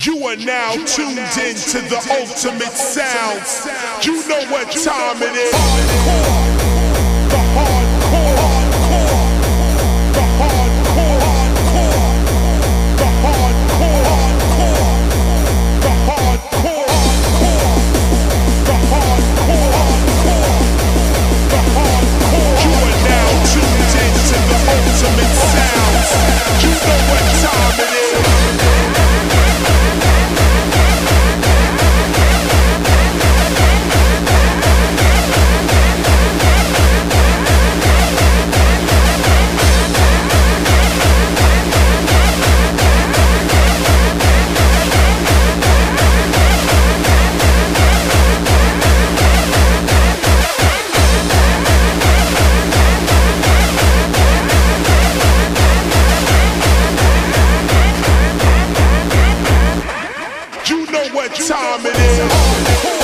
You are now tuned in to the ultimate sound. You know what time it is. The hardcore. The hardcore. The hardcore. The hardcore. The hardcore. The hardcore. You are now tuned in to the ultimate sound. You know what time it is. What time it is?